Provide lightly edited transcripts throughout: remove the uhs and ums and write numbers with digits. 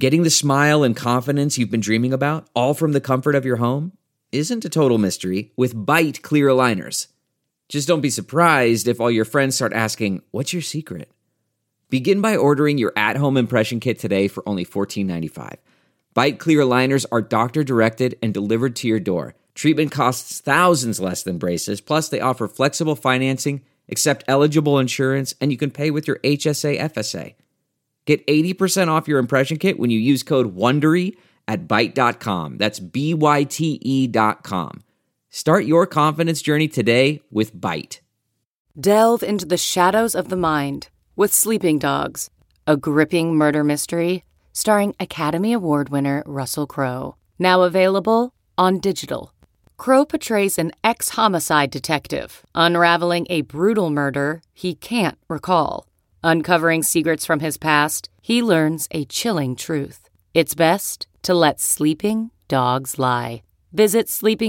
Getting the smile and confidence you've been dreaming about, all from the comfort of your home, isn't a total mystery with Byte clear aligners. Just don't be surprised if all your friends start asking, "What's your secret?" Begin by ordering your at-home impression kit today for only $14.95. Byte clear aligners are doctor-directed and delivered to your door. Treatment costs thousands less than braces, plus they offer flexible financing, accept eligible insurance, and you can pay with your HSA FSA. Get 80% off your impression kit when you use code WONDERY at Byte.com. That's BYTE.com. Start your confidence journey today with Byte. Delve into the shadows of the mind with Sleeping Dogs, a gripping murder mystery starring Academy Award winner Russell Crowe. Now available on digital. Crowe portrays an ex-homicide detective unraveling a brutal murder he can't recall. Uncovering secrets from his past, he learns a chilling truth. It's best to let sleeping dogs lie. Visit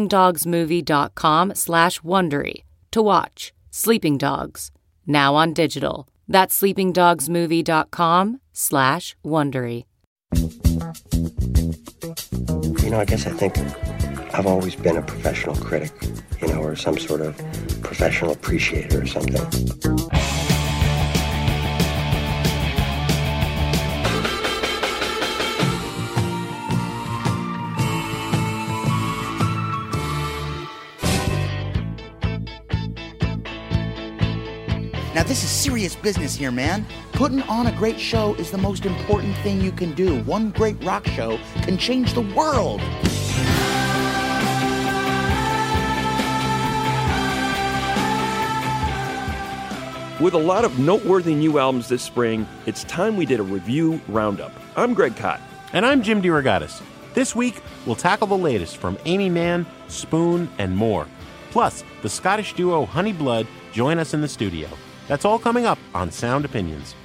sleepingdogsmovie.com/Wondery to watch Sleeping Dogs, now on digital. That's sleepingdogsmovie.com/Wondery. I guess I think I've always been a professional critic, or some sort of professional appreciator or something. Now, this is serious business here, man. Putting on a great show is the most important thing you can do. One great rock show can change the world. With a lot of noteworthy new albums this spring, it's time we did a review roundup. I'm Greg Kot. And I'm Jim DeRogatis. This week, we'll tackle the latest from Aimee Mann, Spoon, and more. Plus, the Scottish duo Honey Blood join us in the studio. That's all coming up on Sound Opinions.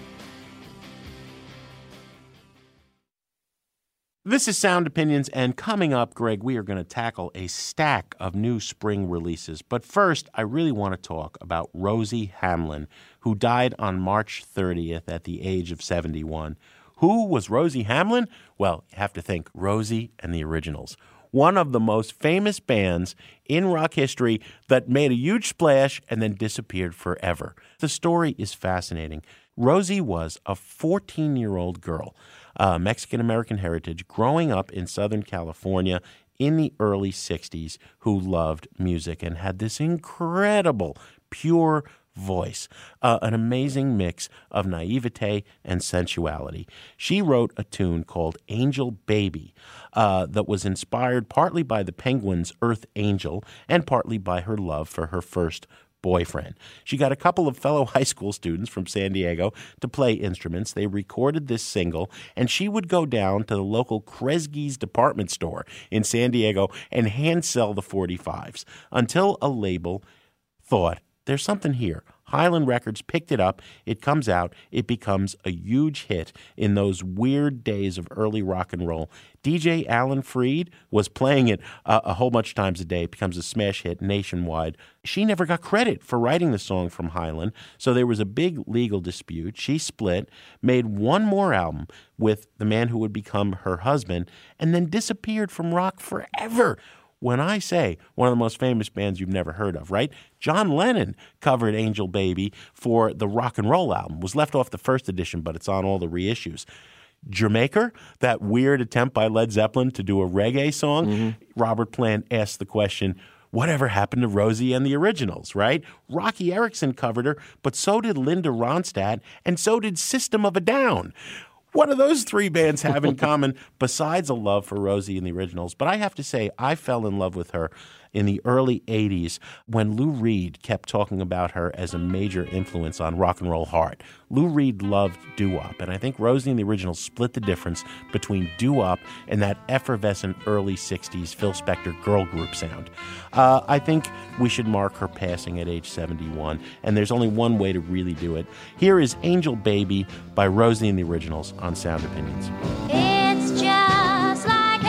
This is Sound Opinions, and coming up, Greg, we are going to tackle a stack of new spring releases. But first, I really want to talk about Rosie Hamlin, who died on March 30th at the age of 71. Who was Rosie Hamlin? Well, you have to think Rosie and the Originals, one of the most famous bands in rock history that made a huge splash and then disappeared forever. The story is fascinating. Rosie was a 14-year-old girl, Mexican-American heritage, growing up in Southern California in the early 60s, who loved music and had this incredible, pure voice, an amazing mix of naivete and sensuality. She wrote a tune called Angel Baby that was inspired partly by the Penguins' Earth Angel and partly by her love for her first boyfriend. She got a couple of fellow high school students from San Diego to play instruments. They recorded this single, and she would go down to the local Kresge's department store in San Diego and hand sell the 45s until a label thought, there's something here. Highland Records picked it up. It comes out. It becomes a huge hit in those weird days of early rock and roll. DJ Alan Freed was playing it a whole bunch of times a day. It becomes a smash hit nationwide. She never got credit for writing the song from Highland, so there was a big legal dispute. She split, made one more album with the man who would become her husband, and then disappeared from rock forever. When I say one of the most famous bands you've never heard of, right? John Lennon covered Angel Baby for the rock and roll album. It was left off the first edition, but it's on all the reissues. Jamaica, that weird attempt by Led Zeppelin to do a reggae song, Robert Plant asked the question, whatever happened to Rosie and the Originals, right? Rocky Erickson covered her, but so did Linda Ronstadt, and so did System of a Down. What do those three bands have in common besides a love for Rosie and the Originals? But I have to say, I fell in love with her in the early 80s when Lou Reed kept talking about her as a major influence on rock and roll hard. Lou Reed loved doo-wop, and I think Rosie and the Originals split the difference between doo-wop and that effervescent early 60s Phil Spector girl group sound. I think we should mark her passing at age 71, and there's only one way to really do it. Here is Angel Baby by Rosie and the Originals on Sound Opinions. It's just like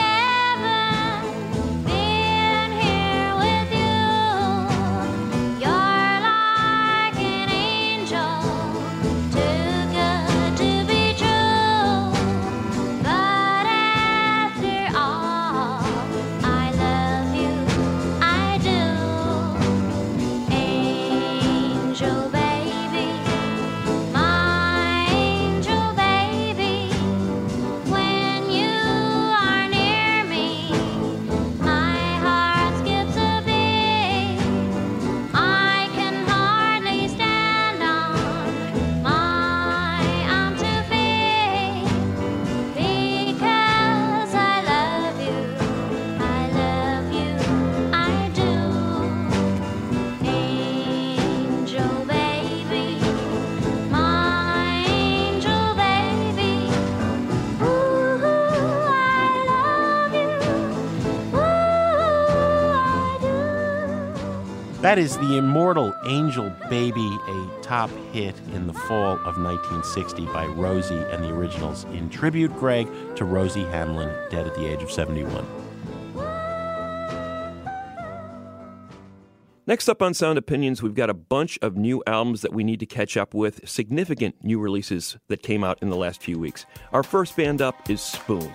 heaven being here with you. You're like an angel, too good to be true. But That is the immortal Angel Baby, a top hit in the fall of 1960 by Rosie and the Originals in tribute, Greg, to Rosie Hamlin, dead at the age of 71. Next up on Sound Opinions, we've got a bunch of new albums that we need to catch up with, significant new releases that came out in the last few weeks. Our first band up is Spoon.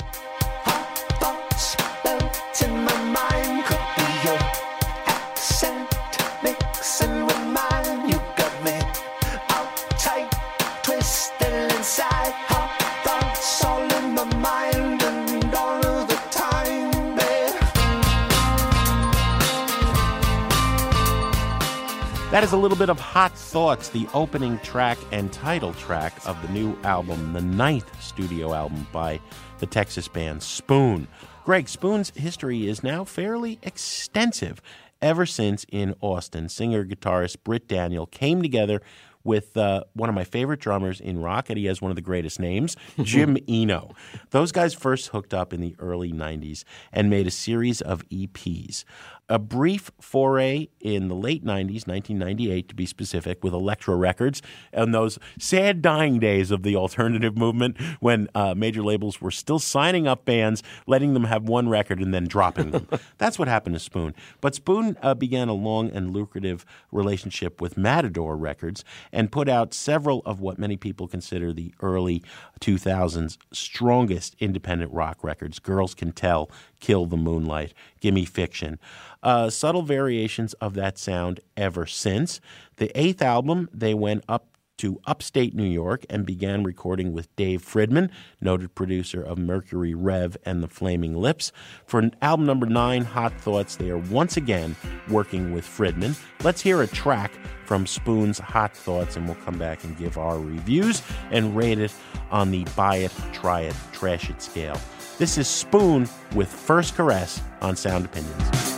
That is a little bit of Hot Thoughts, the opening track and title track of the new album, the 9th studio album by the Texas band Spoon. Greg, Spoon's history is now fairly extensive. Ever since in Austin, singer-guitarist Britt Daniel came together with one of my favorite drummers in rock, and he has one of the greatest names, Jim Eno. Those guys first hooked up in the early 90s and made a series of EPs. A brief foray in the late 90s, 1998 to be specific, with Elektra Records, and those sad dying days of the alternative movement when major labels were still signing up bands, letting them have one record and then dropping them. That's what happened to Spoon. But Spoon began a long and lucrative relationship with Matador Records and put out several of what many people consider the early 2000s strongest independent rock records. Girls Can Tell, Kill the Moonlight, Gimme Fiction. Subtle variations of that sound ever since. The 8th album, they went up to upstate New York and began recording with Dave Fridman, noted producer of Mercury Rev and the Flaming Lips. For album number 9, Hot Thoughts, they are once again working with Fridman. Let's hear a track from Spoon's Hot Thoughts, and we'll come back and give our reviews and rate it on the buy it, try it, trash it scale. This is Spoon with First Caress on Sound Opinions.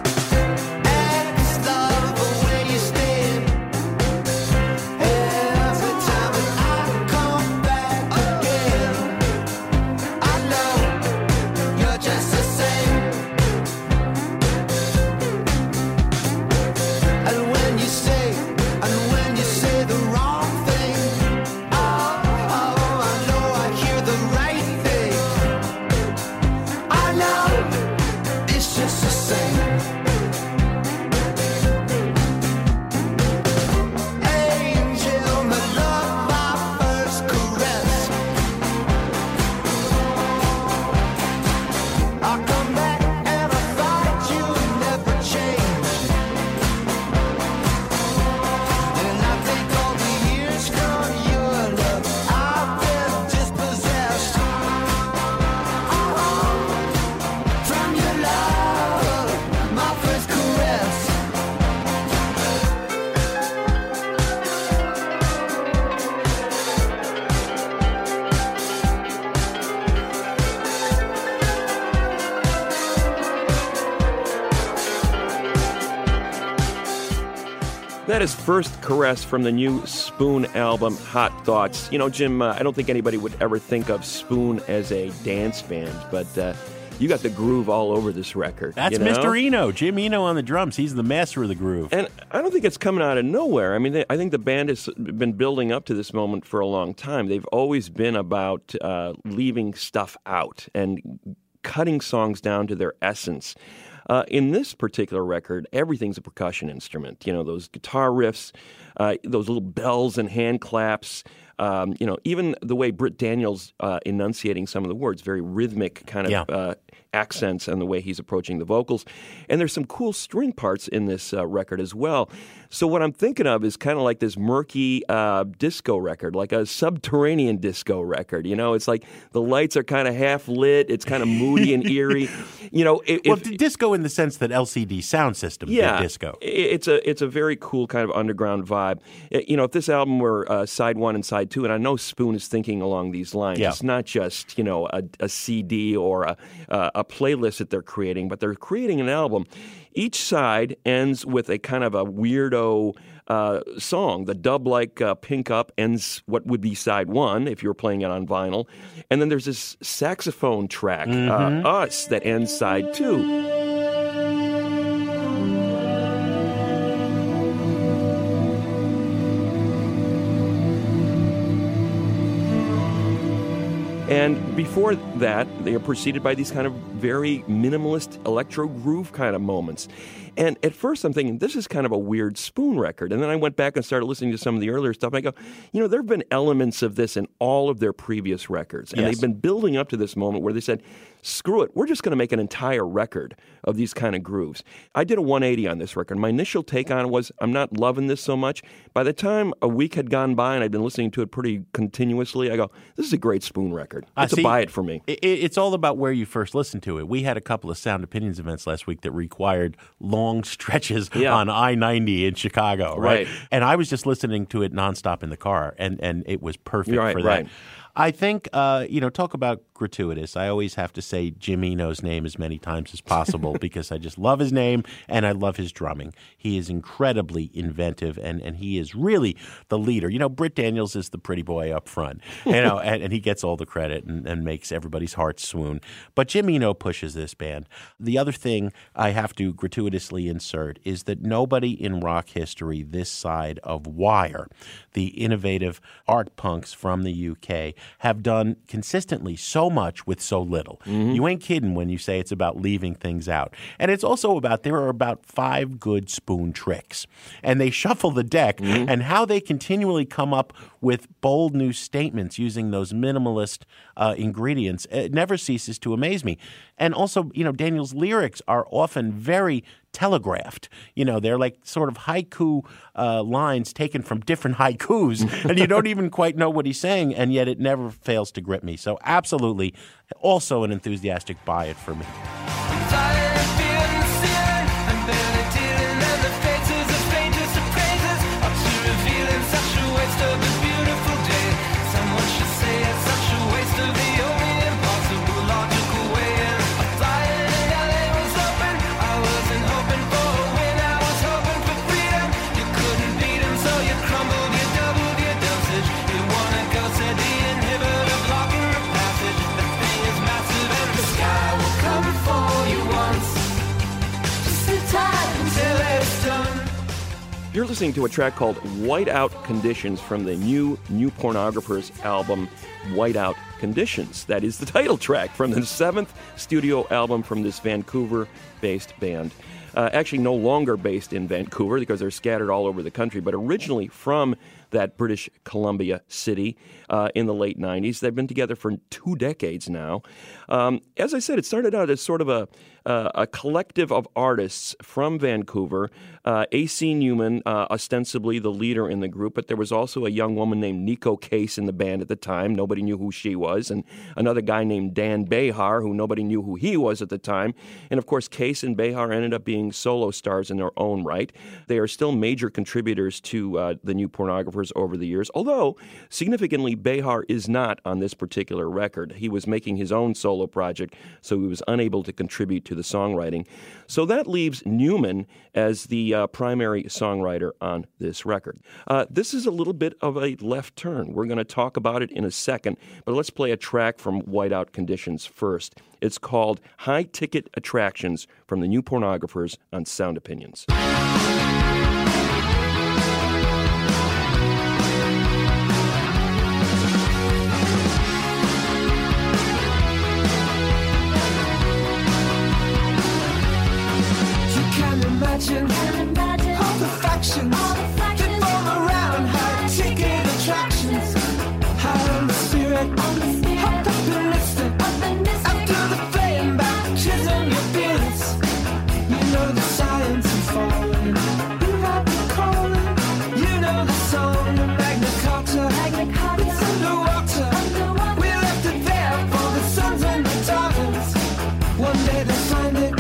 That is First Caress from the new Spoon album, Hot Thoughts. You know, Jim, I don't think anybody would ever think of Spoon as a dance band, but you got the groove all over this record. That's Mr. Eno, Jim Eno on the drums. He's the master of the groove. And I don't think it's coming out of nowhere. I mean, I think the band has been building up to this moment for a long time. They've always been about leaving stuff out and cutting songs down to their essence. In this particular record, everything's a percussion instrument. You know, those guitar riffs, those little bells and hand claps, even the way Britt Daniel's enunciating some of the words, very rhythmic kind of accents and the way he's approaching the vocals. And there's some cool string parts in this record as well. So what I'm thinking of is kind of like this murky disco record, like a subterranean disco record. You know, it's like the lights are kind of half lit. It's kind of moody and eerie. You know, disco in the sense that LCD Sound System did disco. It's a very cool kind of underground vibe. You know, if this album were side 1 and side 2, and I know Spoon is thinking along these lines. Yeah. It's not just, you know, a CD or a playlist that they're creating, but they're creating an album. Each side ends with a kind of a weirdo song. The dub-like Pink Up ends what would be side 1 if you were playing it on vinyl. And then there's this saxophone track, Us, that ends side 2. And before that, they are preceded by these kind of very minimalist electro groove kind of moments. And at first I'm thinking, this is kind of a weird Spoon record. And then I went back and started listening to some of the earlier stuff. And I go, there have been elements of this in all of their previous records. And they've been building up to this moment where they said, screw it, we're just going to make an entire record of these kind of grooves. I did a 180 on this record. My initial take on it was, I'm not loving this so much. By the time a week had gone by and I'd been listening to it pretty continuously, I go, this is a great Spoon record. It's a buy it for me. It's all about where you first listened to it. We had a couple of Sound Opinions events last week that required long stretches on I-90 in Chicago, right? And I was just listening to it nonstop in the car, and it was perfect for that. Right. I think, talk about gratuitous. I always have to say Jim Eno's name as many times as possible because I just love his name and I love his drumming. He is incredibly inventive and he is really the leader. Britt Daniels is the pretty boy up front, and he gets all the credit and makes everybody's hearts swoon. But Jim Eno pushes this band. The other thing I have to gratuitously insert is that nobody in rock history this side of Wire, the innovative art punks from the UK, have done consistently so much with so little. You ain't kidding when you say it's about leaving things out. And it's also there are about 5 good Spoon tricks. And they shuffle the deck, and how they continually come up with bold new statements using those minimalist ingredients, it never ceases to amaze me. And also, Daniel's lyrics are often very telegraphed. They're like sort of haiku lines taken from different haikus, and you don't even quite know what he's saying, and yet it never fails to grip me. So absolutely, also an enthusiastic buy it for me. You're listening to a track called Whiteout Conditions from the New Pornographers album, Whiteout Conditions. That is the title track from the 7th studio album from this Vancouver-based band. Actually no longer based in Vancouver because they're scattered all over the country, but originally from that British Columbia city in the late 90s. They've been together for 2 decades now. As I said, it started out as sort of a collective of artists from Vancouver. A.C. Newman, ostensibly the leader in the group, but there was also a young woman named Nico Case in the band at the time. Nobody knew who she was. And another guy named Dan Behar, who nobody knew who he was at the time. And of course, Case and Behar ended up being solo stars in their own right. They are still major contributors to the New Pornographers over the years, although significantly Behar is not on this particular record. He was making his own solo project, so he was unable to contribute to the songwriting. So that leaves Newman as the primary songwriter on this record. This is a little bit of a left turn. We're going to talk about it in a second, but let's play a track from Whiteout Conditions first. It's called High Ticket Attractions from the New Pornographers on Sound Opinions. Imagine all the factions that form around high-ticket attractions. High on the spirit, hopped up and listed. After the flame baptism, your feelings. You know the science and falling. You have the calling. You know the song of Magna Carta. It's underwater. We left it there for the sons and the daughters. One day they'll find it.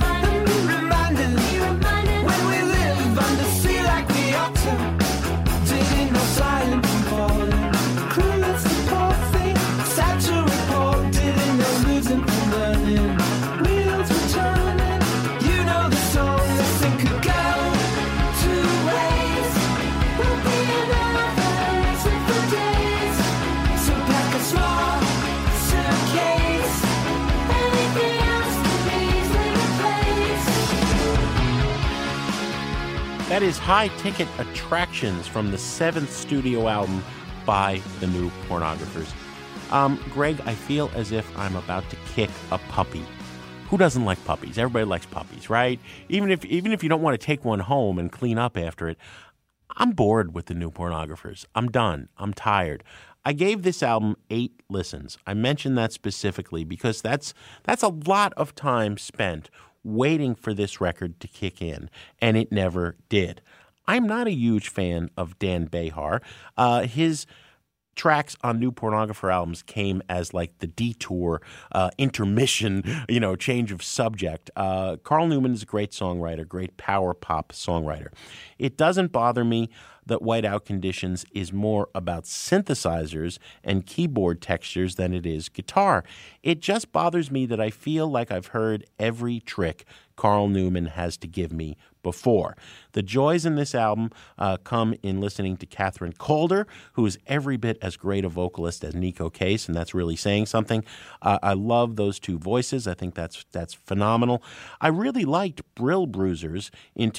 That is High Ticket Attractions from the 7th studio album by the New Pornographers. Greg, I feel as if I'm about to kick a puppy. Who doesn't like puppies? Everybody likes puppies, right? Even if you don't want to take one home and clean up after it. I'm bored with the New Pornographers. I'm done. I'm tired. I gave this album 8 listens. I mentioned that specifically because that's a lot of time spent waiting for this record to kick in, and it never did. I'm not a huge fan of Dan Behar. His tracks on New Pornographer albums came as like the detour, intermission, change of subject. Carl Newman is a great songwriter, great power pop songwriter. It doesn't bother me that Whiteout Conditions is more about synthesizers and keyboard textures than it is guitar. It just bothers me that I feel like I've heard every trick Carl Newman has to give me before. The joys in this album come in listening to Catherine Calder, who is every bit as great a vocalist as Nico Case, and that's really saying something. I love those two voices. I think that's phenomenal. I really liked Brill Bruisers in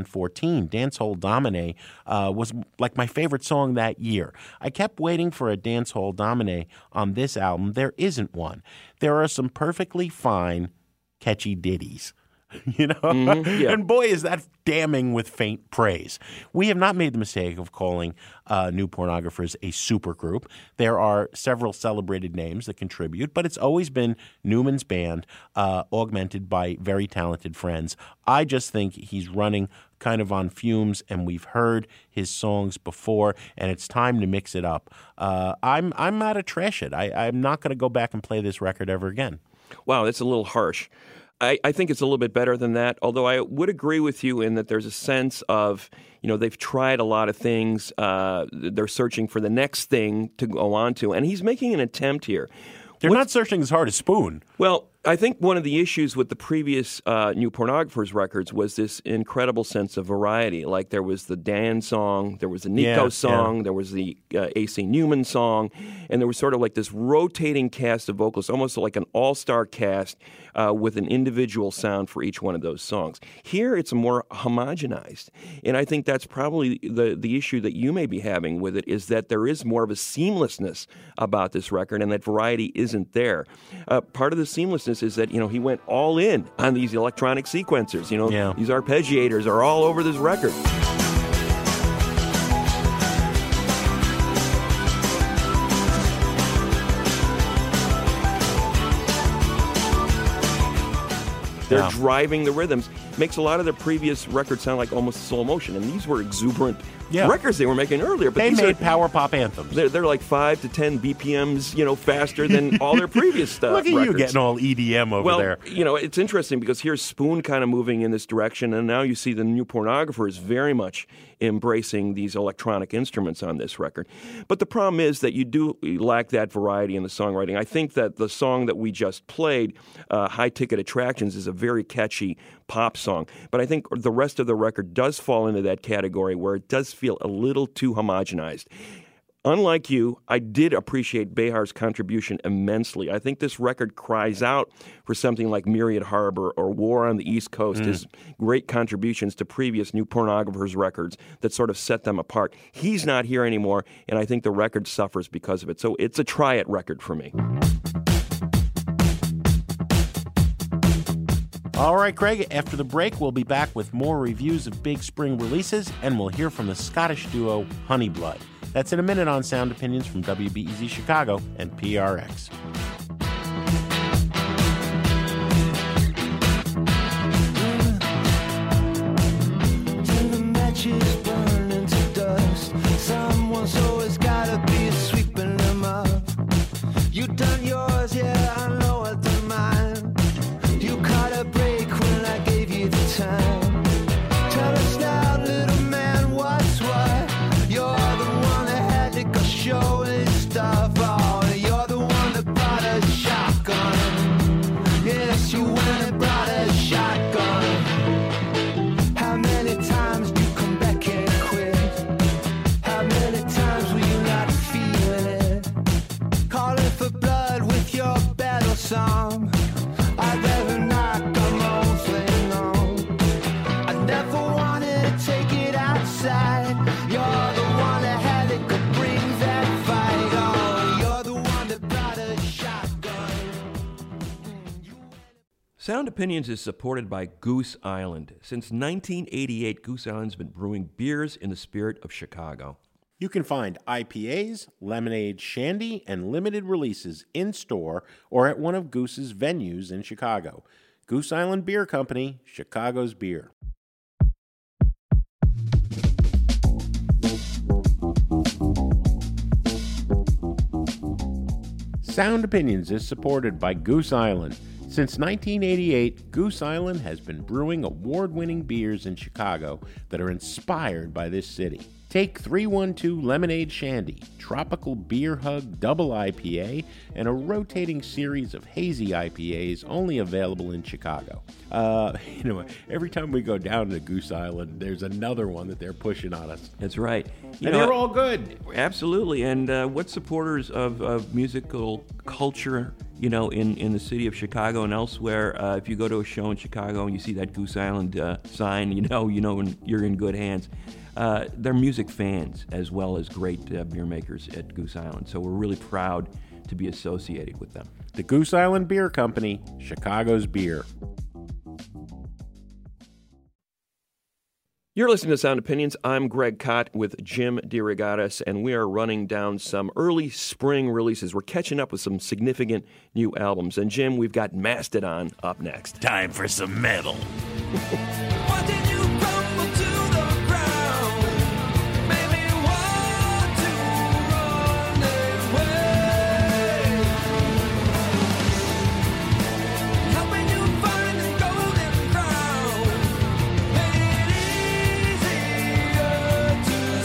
2014. Dancehall Domine was like my favorite song that year. I kept waiting for a Dancehall Domine on this album. There isn't one. There are some perfectly fine, catchy ditties. Yeah. And boy, is that damning with faint praise. We have not made the mistake of calling New Pornographers a supergroup. There are several celebrated names that contribute, but it's always been Newman's band, augmented by very talented friends. I just think he's running kind of on fumes, and we've heard his songs before, and it's time to mix it up. I'm not to trash it. I'm not going to go back and play this record ever again. Wow, that's a little harsh. I think it's a little bit better than that, although I would agree with you in that there's a sense of, they've tried a lot of things. They're searching for the next thing to go on to, and he's making an attempt here. They're not searching as hard as Spoon. Well, I think one of the issues with the previous New Pornographers records was this incredible sense of variety. Like there was the Dan song, there was the Nico song, there was the A.C. Newman song, and there was sort of like this rotating cast of vocalists, almost like an all-star cast with an individual sound for each one of those songs. Here it's more homogenized, and I think that's probably the issue that you may be having with it, is that there is more of a seamlessness about this record, and that variety isn't there. Part of the seamlessness is that, he went all in on these electronic sequencers. These arpeggiators are all over this record. They're driving the rhythms. Makes a lot of their previous records sound like almost slow motion, and these were exuberant records they were making earlier. But they made power pop anthems. They're like 5 to 10 BPMs, faster than all their previous stuff. Look at records. You getting all EDM over there. It's interesting because here's Spoon kind of moving in this direction, and now you see the New Pornographers very much embracing these electronic instruments on this record. But the problem is that you do lack that variety in the songwriting. I think that the song that we just played, High Ticket Attractions, is a very catchy pop song. But I think the rest of the record does fall into that category where it does feel a little too homogenized. Unlike you, I did appreciate Behar's contribution immensely. I think this record cries out for something like Myriad Harbor or War on the East Coast, his great contributions to previous New Pornographers records that sort of set them apart. He's not here anymore, and I think the record suffers because of it. So it's a try-it record for me. All right, Craig, after the break, we'll be back with more reviews of big spring releases, and we'll hear from the Scottish duo Honeyblood. That's in a minute on Sound Opinions from WBEZ Chicago and PRX. Till the matches burn into dust, someone's always gotta be sweeping them up. You done yours, yeah, I know I done mine. You caught a break when I gave you the time. Tell us now, little man, what's what? You're the one that had to go show his stuff. Oh, you're the one that brought a shotgun. Yes, you went and brought a shotgun. How many times do you come back and quit? How many times were you not feeling it? Calling for blood with your battle song. I'd rather not come home flame on. I never wanted to take it outside. You're the one that had it, could bring that fight on. You're the one that brought Sound Opinions is supported by Goose Island. Since 1988, Goose Island's been brewing beers in the spirit of Chicago. You can find IPAs, lemonade, shandy, and limited releases in-store or at one of Goose's venues in Chicago. Goose Island Beer Company, Chicago's beer. Sound Opinions is supported by Goose Island. Since 1988, Goose Island has been brewing award-winning beers in Chicago that are inspired by this city. Take 312 Lemonade Shandy, Tropical Beer Hug Double IPA, and a rotating series of hazy IPAs only available in Chicago. Every time we go down to Goose Island, there's another one that they're pushing on us. That's right. And they're all good. Absolutely. And what supporters of musical culture, in the city of Chicago and elsewhere, if you go to a show in Chicago and you see that Goose Island sign, you know you're in good hands. They're music fans as well as great beer makers at Goose Island. So we're really proud to be associated with them. The Goose Island Beer Company, Chicago's beer. You're listening to Sound Opinions. I'm Greg Kot with Jim DeRogatis, and we are running down some early spring releases. We're catching up with some significant new albums. And Jim, we've got Mastodon up next. Time for some metal. Why did you crumble to the ground? Made me want to run away. Helping you find the golden crown. Made it easier to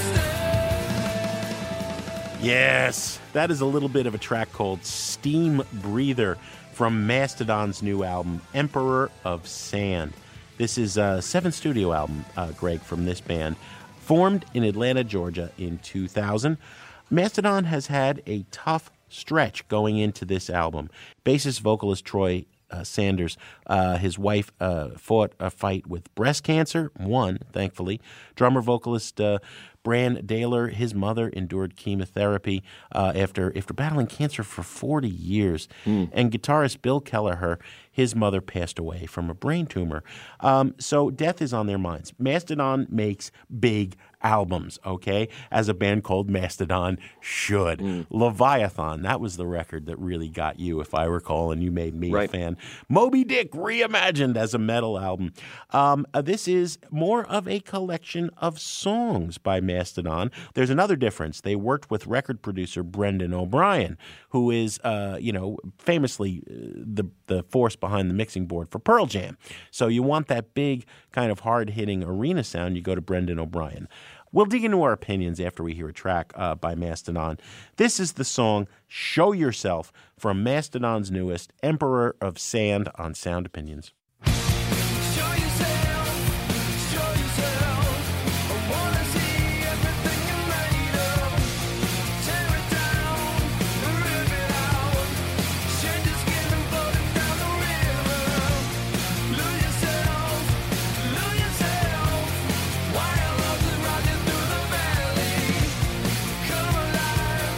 stay. Yes, that is a little bit of a track called Steam Breather from Mastodon's new album, Emperor of Sand. This is a 7th studio album, Greg, from this band. Formed in Atlanta, Georgia in 2000, Mastodon has had a tough stretch going into this album. Bassist vocalist Troy Sanders, his wife fought a fight with breast cancer, won, thankfully. Drummer vocalist Bran Daler, his mother endured chemotherapy after battling cancer for 40 years. And guitarist Bill Kelleher, his mother passed away from a brain tumor. So death is on their minds. Mastodon makes big albums, okay? As a band called Mastodon should. Leviathan, that was the record that really got you, if I recall, and you made me a fan. Moby Dick reimagined as a metal album. This is more of a collection of songs by Mastodon. There's another difference. They worked with record producer Brendan O'Brien, who is, famously the force behind the mixing board for Pearl Jam. So you want that big kind of hard-hitting arena sound, you go to Brendan O'Brien. We'll dig into our opinions after we hear a track by Mastodon. This is the song Show Yourself from Mastodon's newest, Emperor of Sand, on Sound Opinions. Show yourself, show yourself. I wanna see everything you're made of. Tear it down, rip it out. Shed your skin and float it down the river. Lose yourself, lose yourself. Wild loves are riding through the valley. Come alive,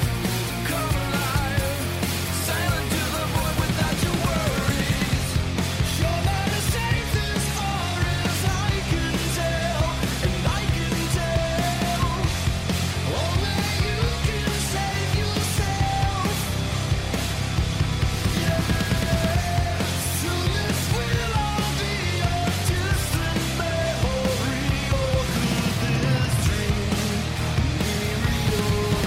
silent to the void without your worries. Your light is safe as far as I can tell, and I can tell. Only you can save yourself. Soon this will all be a distant memory, or could this dream be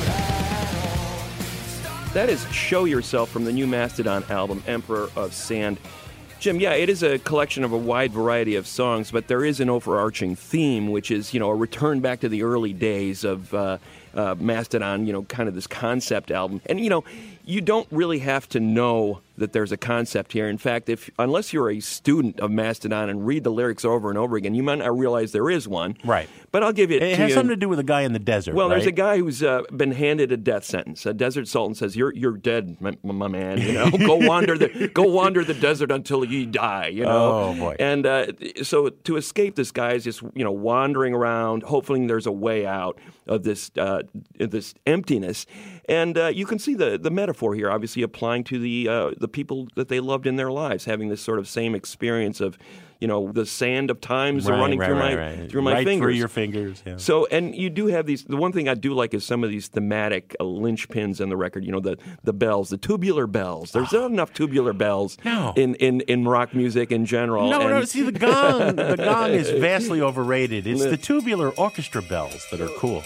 real? That is Show Yourself from the new Mastodon album, Emperor of Sand. Jim, yeah, it is a collection of a wide variety of songs, but there is an overarching theme, which is, a return back to the early days of Mastodon, kind of this concept album. And, you don't really have to know that there's a concept here. In fact, unless you're a student of Mastodon and read the lyrics over and over again, you might not realize there is one. Right. But I'll give it to you. It has something to do with a guy in the desert, Well, right? there's a guy who's been handed a death sentence. A desert sultan says, "You're dead, my man. Go wander the desert until you die." Oh, boy. And so to escape, this guy is just wandering around, hoping there's a way out of this emptiness. And you can see the metaphor here, obviously applying to the the people that they loved in their lives, having this sort of same experience of, the sand of times running through my fingers. Right through your fingers, yeah. So, and you do have these, the one thing I do like is some of these thematic linchpins in the record, the bells, the tubular bells. There's not enough tubular bells in rock music in general. No, see, the gong is vastly overrated. It's the tubular orchestra bells that are cool.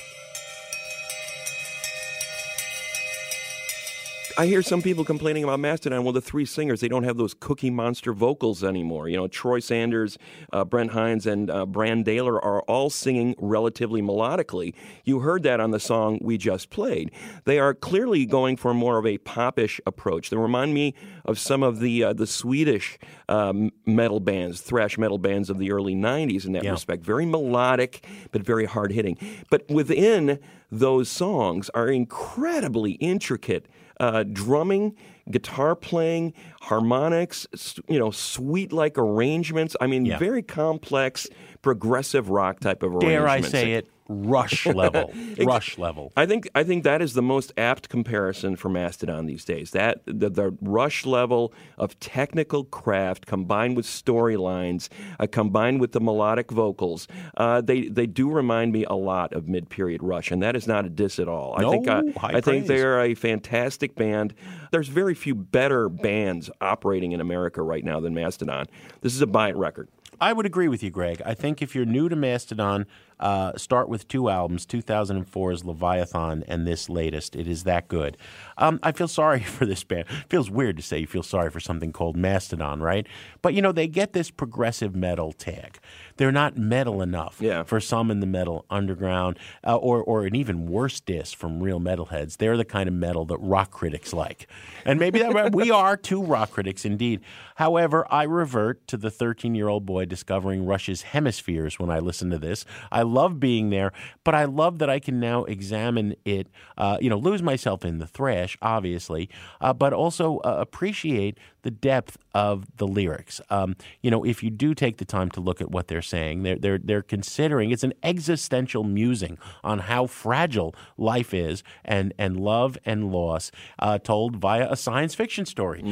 I hear some people complaining about Mastodon. Well, the three singers, they don't have those Cookie Monster vocals anymore. Troy Sanders, Brent Hines, and Bran Daler are all singing relatively melodically. You heard that on the song we just played. They are clearly going for more of a popish approach. They remind me of some of the Swedish metal bands, thrash metal bands of the early 90s in that respect. Very melodic, but very hard-hitting. But within those songs are incredibly intricate drumming, guitar playing, harmonics, sweet-like arrangements. I mean, very complex, progressive rock type of arrangements. Dare I say it, Rush level. Rush level. I think that is the most apt comparison for Mastodon these days. That the Rush level of technical craft combined with storylines, combined with the melodic vocals, they do remind me a lot of mid-period Rush, and that is not a diss at all. I think they're a fantastic band. There's very few better bands operating in America right now than Mastodon. This is a buy it record. I would agree with you, Greg. I think if you're new to Mastodon, start with two albums, 2004's Leviathan and this latest. It is that good. I feel sorry for this band. It feels weird to say you feel sorry for something called Mastodon, right? But, they get this progressive metal tag. They're not metal enough for some in the metal underground or an even worse diss from real metalheads. They're the kind of metal that rock critics like. And maybe we are two rock critics indeed. However, I revert to the 13-year-old boy discovering Rush's Hemispheres when I listen to this. I love being there, but I love that I can now examine it, lose myself in the thrash, obviously, but also appreciate the depth of the lyrics. If you do take the time to look at what they're saying, they're considering it's an existential musing on how fragile life is and love and loss, told via a science fiction story,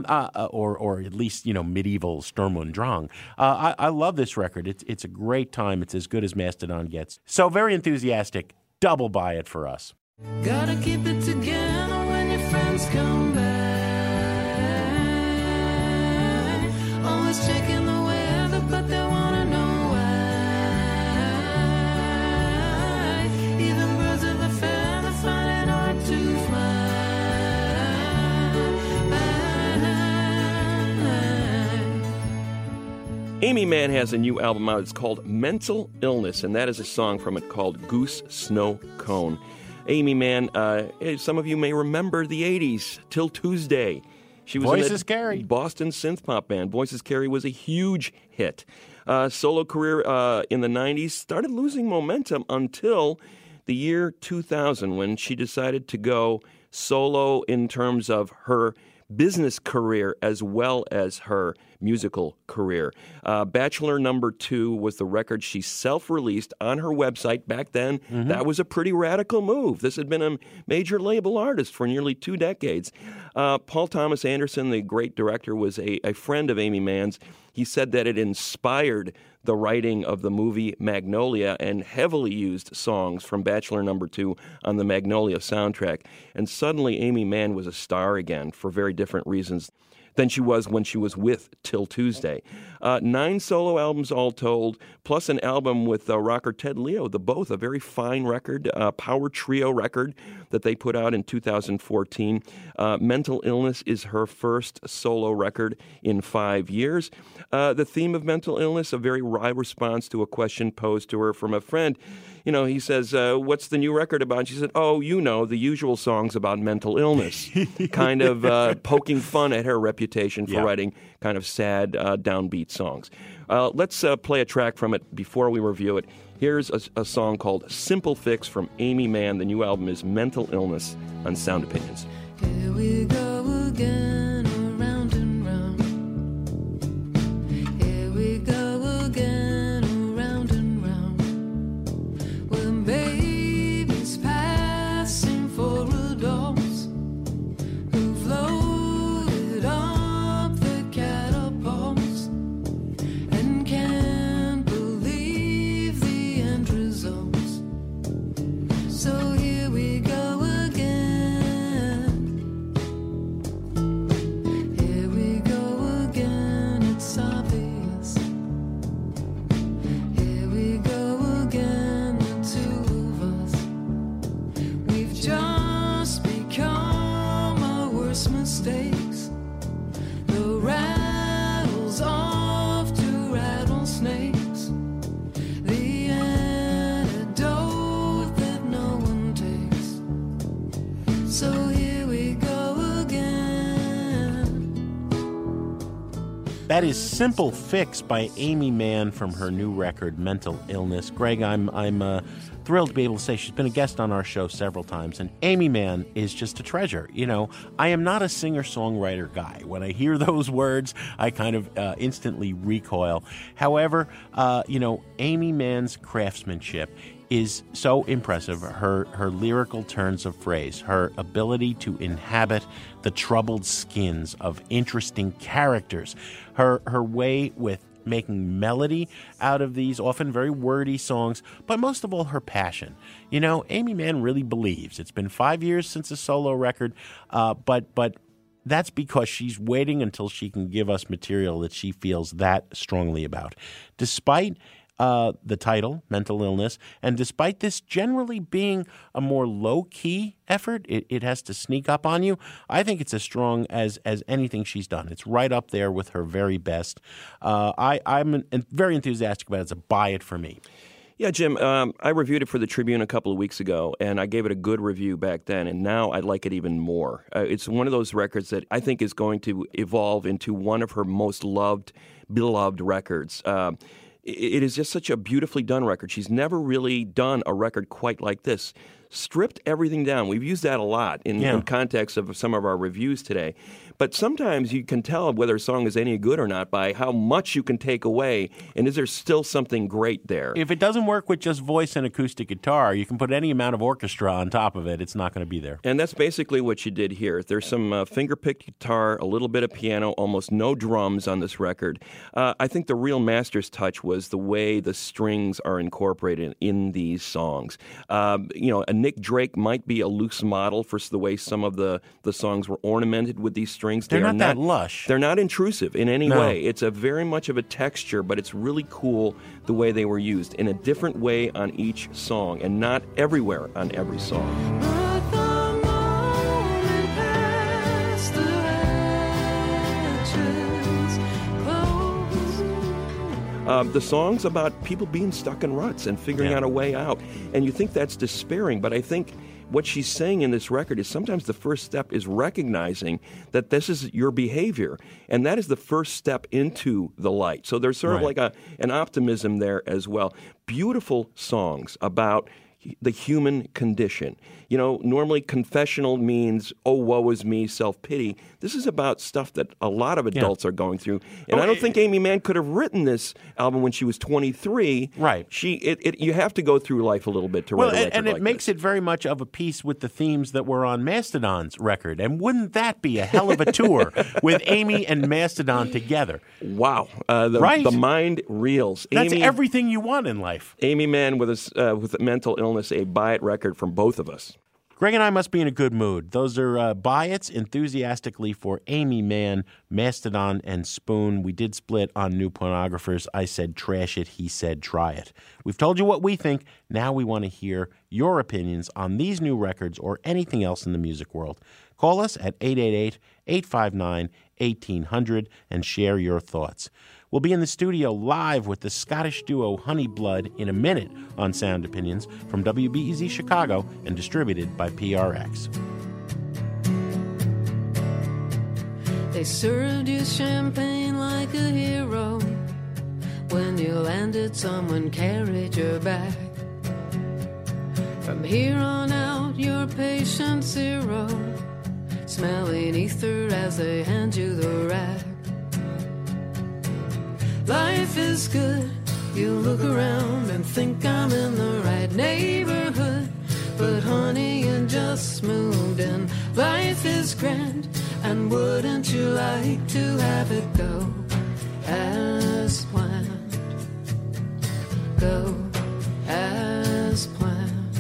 or at least medieval Sturm und Drang. I love this record. It's a great time. It's as good as Mastodon gets. So very enthusiastic. Double buy it for us. Gotta keep it together when your friends come back. Always checking the weather, but they wanna know why. Even birds of a feather find it hard to fly. Amy Mann has a new album out. It's called Mental Illness, and that is a song from it called Goose Snow Cone. Amy Mann, some of you may remember the 80s, Till Tuesday. She was Voices in that Carry. Boston synth pop band. Voices Carry was a huge hit. Solo career in the 90s started losing momentum until the year 2000 when she decided to go solo in terms of her business career as well as her musical career. Bachelor Number 2 was the record she self-released on her website back then. That was a pretty radical move. This had been a major label artist for nearly 2 decades. Paul Thomas Anderson, the great director, was a friend of Amy Mann's. He said that it inspired the writing of the movie Magnolia and heavily used songs from Bachelor Number 2 on the Magnolia soundtrack. And suddenly Amy Mann was a star again for very different reasons than she was when she was with Till Tuesday. 9 solo albums all told, plus an album with rocker Ted Leo, The Both, a very fine record, power trio record that they put out in 2014. Mental Illness is her first solo record in 5 years. The theme of mental illness, a very wry response to a question posed to her from a friend. He says, what's the new record about? And she said, the usual songs about mental illness, kind of poking fun at her reputation for writing kind of sad, downbeat songs. Let's play a track from it before we review it. Here's a song called Simple Fix from Amy Mann. The new album is Mental Illness on Sound Opinions. Here we go again, around and round. Here we go again, around and round. When babies passing for adults who've loaded on. That is Simple Fix by Amy Mann from her new record, Mental Illness. Greg, I'm thrilled to be able to say she's been a guest on our show several times, and Amy Mann is just a treasure. You know, I am not a singer-songwriter guy. When I hear those words, I kind of instantly recoil. However, Amy Mann's craftsmanship is so impressive. Her lyrical turns of phrase, her ability to inhabit the troubled skins of interesting characters, her way with making melody out of these often very wordy songs, but most of all, her passion. You know, Amy Mann really believes. It's been 5 years since a solo record, but that's because she's waiting until she can give us material that she feels that strongly about. Despite the title, Mental Illness, and despite this generally being a more low-key effort, it has to sneak up on you, I think it's as strong as anything she's done. It's right up there with her very best. I'm very enthusiastic about it. It's a buy it for me. Yeah, Jim, I reviewed it for the Tribune a couple of weeks ago, and I gave it a good review back then, and now I like it even more. It's one of those records that I think is going to evolve into one of her most beloved records. It is just such a beautifully done record. She's never really done a record quite like this. Stripped everything down. We've used that a lot in context of some of our reviews today. But sometimes you can tell whether a song is any good or not by how much you can take away, and is there still something great there? If it doesn't work with just voice and acoustic guitar, you can put any amount of orchestra on top of it. It's not going to be there. And that's basically what she did here. There's some finger-picked guitar, a little bit of piano, almost no drums on this record. I think the real master's touch was the way the strings are incorporated in these songs. A Nick Drake might be a loose model for the way some of the songs were ornamented with these strings. They're not that lush. They're not intrusive in any way. It's a very much of a texture, but it's really cool the way they were used in a different way on each song and not everywhere on every song. But the moment past, the hatches close. The song's about people being stuck in ruts and figuring out a way out. And you think that's despairing, but I think what she's saying in this record is sometimes the first step is recognizing that this is your behavior, and that is the first step into the light. So there's sort of like an optimism there as well. Beautiful songs about the human condition. You know, normally confessional means, oh, woe is me, self-pity. This is about stuff that a lot of adults are going through. And I don't think Amy Mann could have written this album when she was 23. Right. You have to go through life a little bit to write a record and it like makes this. it very much of a piece with the themes that were on Mastodon's record. And wouldn't that be a hell of a tour with Amy and Mastodon together? Wow. Right? The mind reels. That's everything you want in life. Amy Mann with mental illness, a buy-it record from both of us. Greg and I must be in a good mood. Those are buy-its enthusiastically for Amy Mann, Mastodon, and Spoon. We did split on New Pornographers. I said trash it. He said try it. We've told you what we think. Now we want to hear your opinions on these new records or anything else in the music world. Call us at 888-859-1800 and share your thoughts. We'll be in the studio live with the Scottish duo Honeyblood in a minute on Sound Opinions from WBEZ Chicago and distributed by PRX. They served you champagne like a hero. When you landed, someone carried your bag. From here on out, you're patient zero, smelling ether as they hand you the rag. Life is good. You look around and think I'm in the right neighborhood. But honey, you just moved in. Life is grand, and wouldn't you like to have it go as planned? Go as planned.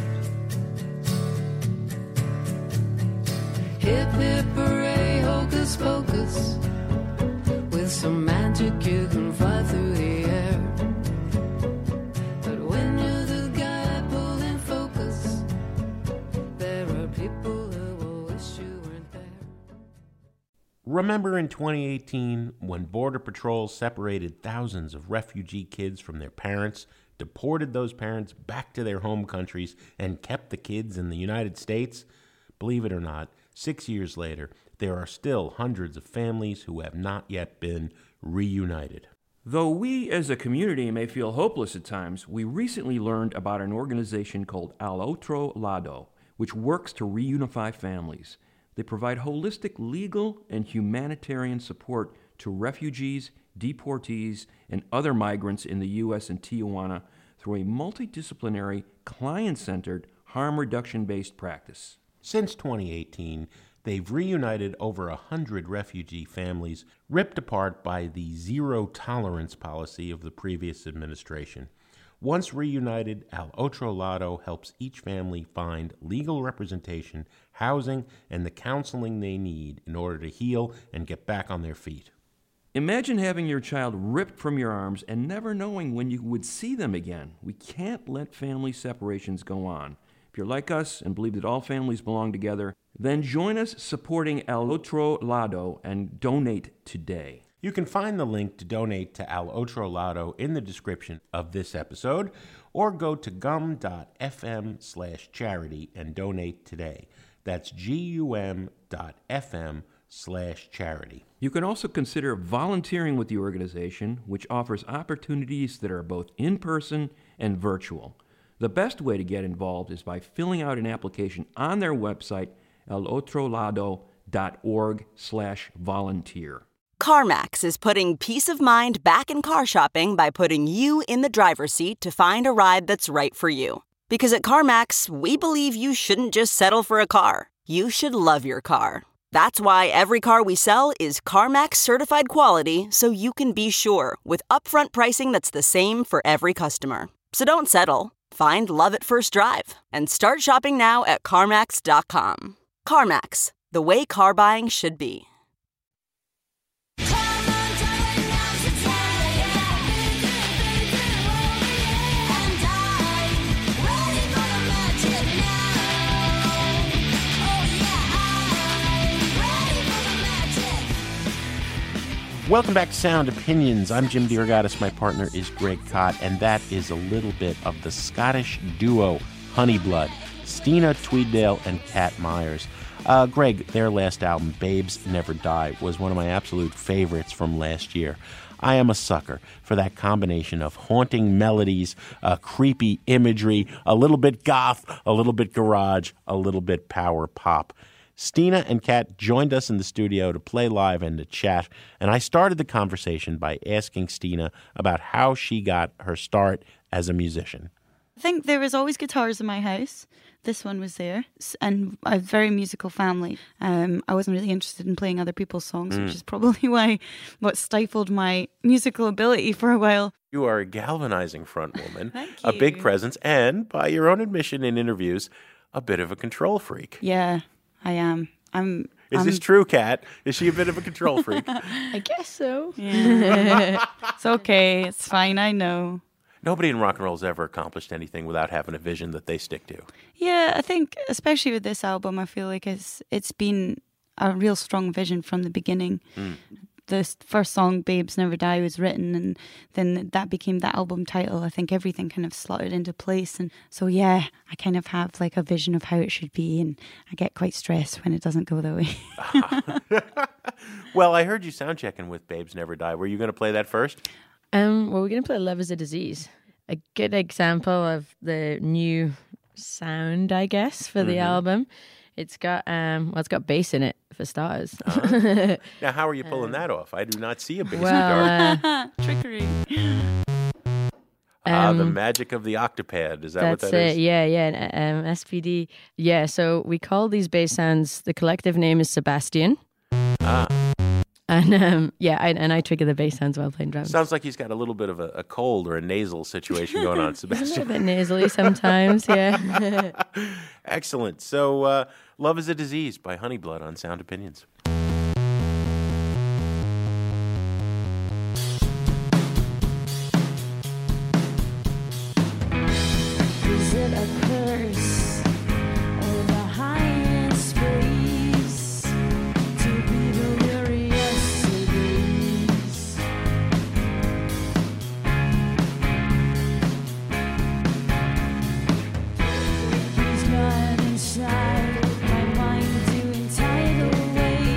Hip hip hooray, hocus pocus. With some magic you can fly through the air. But when you're the guy pulling focus, there are people who will wish you weren't there. Remember in 2018 when Border Patrol separated thousands of refugee kids from their parents, deported those parents back to their home countries, and kept the kids in the United States? Believe it or not, 6 years later, there are still hundreds of families who have not yet been reunited. Though we as a community may feel hopeless at times, we recently learned about an organization called Al Otro Lado, which works to reunify families. They provide holistic legal and humanitarian support to refugees, deportees, and other migrants in the U.S. and Tijuana through a multidisciplinary, client-centered, harm reduction-based practice. Since 2018, they've reunited over 100 refugee families ripped apart by the zero-tolerance policy of the previous administration. Once reunited, Al Otro Lado helps each family find legal representation, housing, and the counseling they need in order to heal and get back on their feet. Imagine having your child ripped from your arms and never knowing when you would see them again. We can't let family separations go on. If you're like us and believe that all families belong together, then join us supporting Al Otro Lado and donate today. You can find the link to donate to Al Otro Lado in the description of this episode, or go to gum.fm/charity and donate today. That's gum.fm/charity. You can also consider volunteering with the organization, which offers opportunities that are both in-person and virtual. The best way to get involved is by filling out an application on their website, alotrolado.org/volunteer. CarMax is putting peace of mind back in car shopping by putting you in the driver's seat to find a ride that's right for you. Because at CarMax, we believe you shouldn't just settle for a car. You should love your car. That's why every car we sell is CarMax certified quality, so you can be sure with upfront pricing that's the same for every customer. So don't settle. Find love at first drive and start shopping now at CarMax.com. CarMax, the way car buying should be. Welcome back to Sound Opinions. I'm Jim DeRogatis. My partner is Greg Kot, and that is a little bit of the Scottish duo Honeyblood, Stina Tweeddale and Kat Myers. Greg, their last album, Babes Never Die, was one of my absolute favorites from last year. I am a sucker for that combination of haunting melodies, creepy imagery, a little bit goth, a little bit garage, a little bit power pop. Stina and Kat joined us in the studio to play live and to chat, and I started the conversation by asking Stina about how she got her start as a musician. I think there was always guitars in my house. This one was there, and a very musical family. I wasn't really interested in playing other people's songs, which is probably what stifled my musical ability for a while. You are a galvanizing front woman, Thank a big you. presence, and by your own admission in interviews, a bit of a control freak. Yeah, I am. Is this true, Kat? Is she a bit of a control freak? I guess so. Yeah. It's okay. It's fine. I know. Nobody in rock and roll has ever accomplished anything without having a vision that they stick to. Yeah, I think especially with this album, I feel like it's been a real strong vision from the beginning. The first song, Babes Never Die, was written, and then that became that album title. I think everything kind of slotted into place. And so, yeah, I kind of have like a vision of how it should be, and I get quite stressed when it doesn't go that way. Well, I heard you sound checking with Babes Never Die. Were you going to play that first? Well, we're going to play Love is a Disease. A good example of the new sound, I guess, for the album. It's got it's got bass in it, for starters. Now, how are you pulling that off? I do not see a bass guitar. Trickery. The magic of the octopad. Is that what that is? Yeah, SPD. Yeah, so we call these bass sounds, the collective name is Sebastian. And I trigger the bass sounds while playing drums. Sounds like he's got a little bit of a cold or a nasal situation going on, A Sebastian. little bit nasally sometimes, yeah. Excellent. So, Love is a Disease by Honeyblood on Sound Opinions. Is it a curse or the highest praise to be delirious at ease? He's not inside my mind doing tidal waves.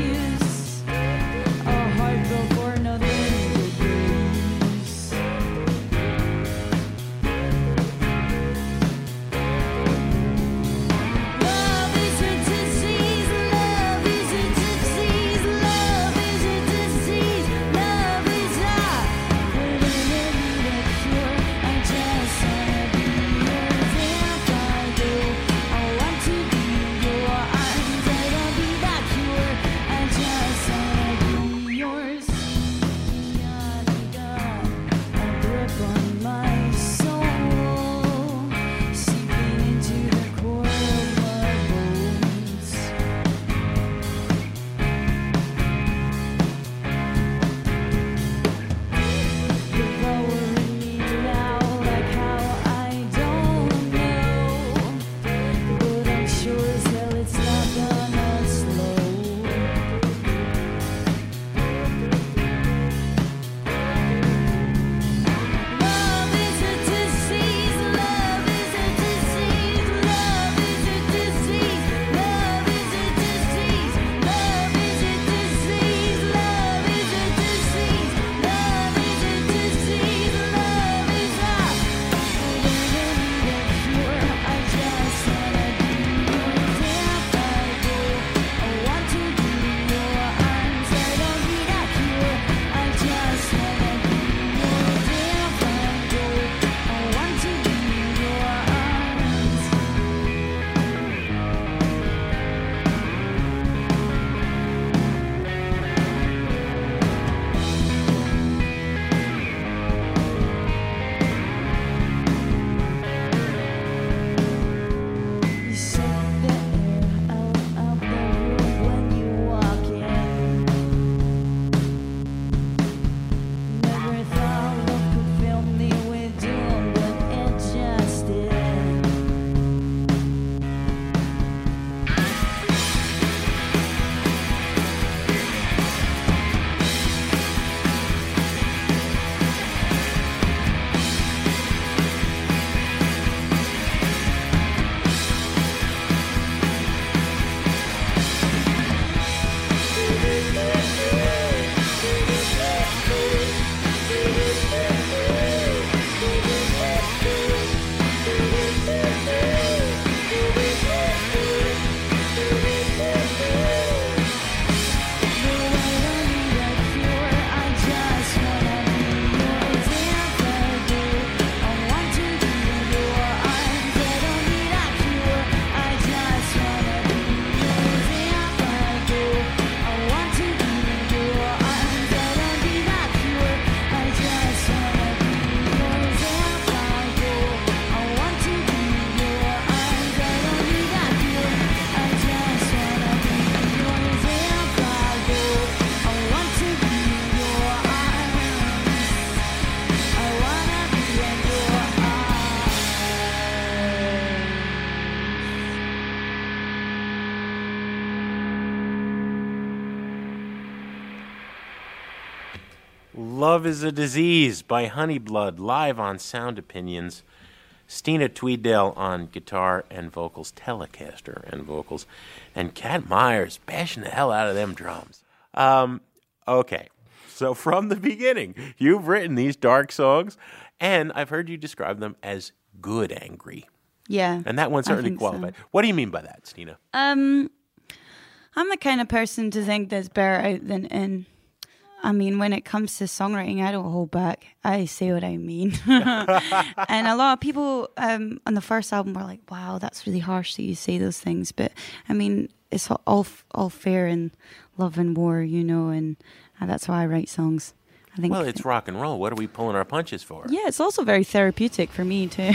Love is a Disease by Honeyblood, live on Sound Opinions. Stina Tweeddale on guitar and vocals, Telecaster and vocals, and Kat Myers bashing the hell out of them drums. Okay, so from the beginning, you've written these dark songs, and I've heard you describe them as good angry. Yeah. And that one certainly think qualified. so. What do you mean by that, Stina? I'm the kind of person to think there's better out than in. I mean, when it comes to songwriting, I don't hold back. I say what I mean. And a lot of people on the first album were like, wow, that's really harsh that you say those things. But, I mean, it's all fair in love and war, you know, and that's why I write songs. I think. Well, it's rock and roll. What are we pulling our punches for? Yeah, it's also very therapeutic for me, too.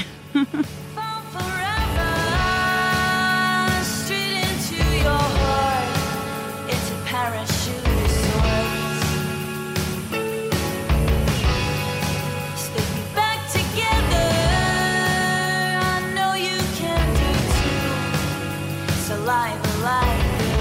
Straight into your heart, it's a parachute of sorts. Stick me back together, I know you can do too. Saliva like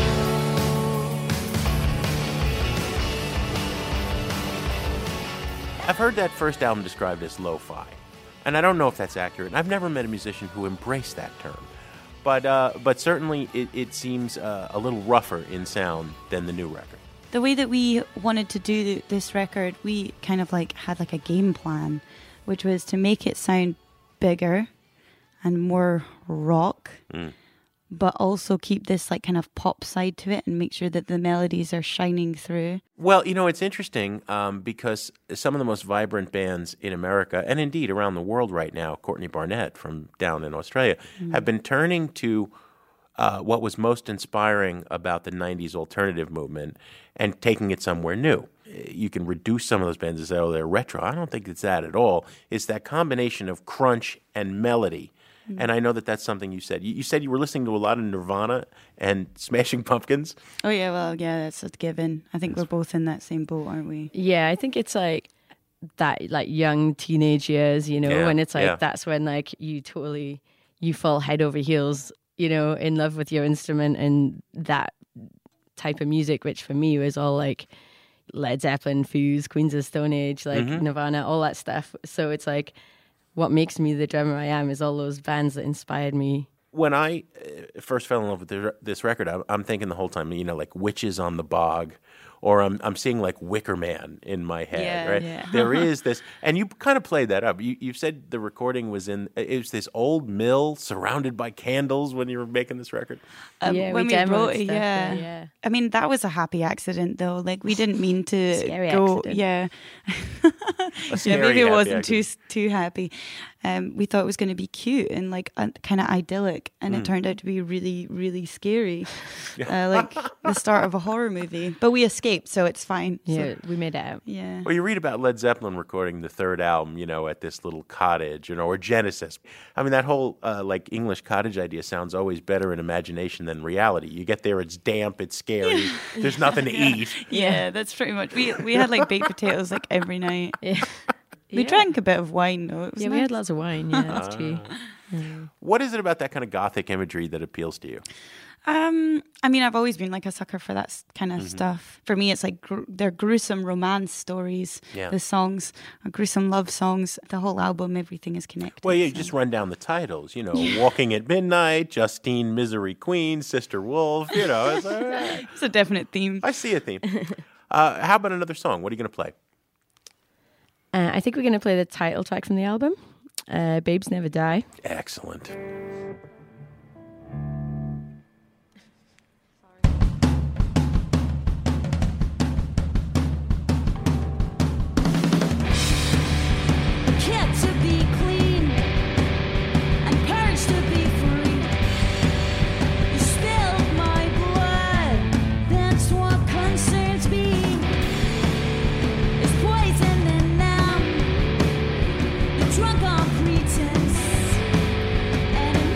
I've heard that first album described as lo-fi, and I don't know if that's accurate. And I've never met a musician who embraced that term, but certainly it seems a little rougher in sound than the new record. The way that we wanted to do this record, we kind of like had like a game plan, which was to make it sound bigger and more rock, but also keep this like kind of pop side to it and make sure that the melodies are shining through. Well, you know, it's interesting because some of the most vibrant bands in America, and indeed around the world right now, Courtney Barnett from down in Australia, have been turning to what was most inspiring about the 90s alternative movement and taking it somewhere new. You can reduce some of those bands and say, oh, they're retro. I don't think it's that at all. It's that combination of crunch and melody. And I know that that's something you said. You said you were listening to a lot of Nirvana and Smashing Pumpkins. Oh, yeah, well, yeah, that's a given. I think we're both in that same boat, aren't we? Yeah, I think it's like that, like young teenage years, you know, Yeah, when it's like, yeah. that's when like you fall head over heels, you know, in love with your instrument and that type of music, which for me was all like Led Zeppelin, Foos, Queens of Stone Age, like Nirvana, all that stuff. So it's like, what makes me the drummer I am is all those bands that inspired me. When I first fell in love with this record, I'm thinking the whole time, you know, like Witches on the Bog, or I'm seeing like Wicker Man in my head, Yeah, right? yeah. There is this, and you kind of played that up. You said the recording was it was this old mill surrounded by candles when you were making this record. Yeah, when we we demoed wrote it, stuff yeah. there, yeah. I mean, that was a happy accident, though. Like, we didn't mean to Scary go. accident. Yeah, yeah. scary, Maybe it happy wasn't accident. too happy. We thought it was going to be cute and like kind of idyllic, and it turned out to be really, really scary, like the start of a horror movie. But we escaped, so it's fine. Yeah, So, we made it out. yeah. Well, you read about Led Zeppelin recording the third album, you know, at this little cottage, you know, or Genesis. I mean, that whole like English cottage idea sounds always better in imagination than reality. You get there, it's damp, it's scary, there's nothing to eat. Yeah, that's pretty much. We had like baked potatoes like every night. Yeah. We drank a bit of wine though. It was Yeah, we nice. had lots of wine. Yeah, that's true. What is it about that kind of gothic imagery that appeals to you? I mean, I've always been like a sucker for that kind of stuff. For me, it's like they're gruesome romance stories. Yeah. The songs are gruesome love songs. The whole album, everything is connected. Well, yeah, you so. just run down the titles, you know, Walking at Midnight, Justine Misery Queen, Sister Wolf, you know. It's, It's a definite theme. I see a theme. How about another song? What are you going to play? I think we're going to play the title track from the album, Babes Never Die. Excellent. Kept to be clean and purged to be free. You spilled my blood, that's what concerns me. There's poison in them, you're drunk on pretense, and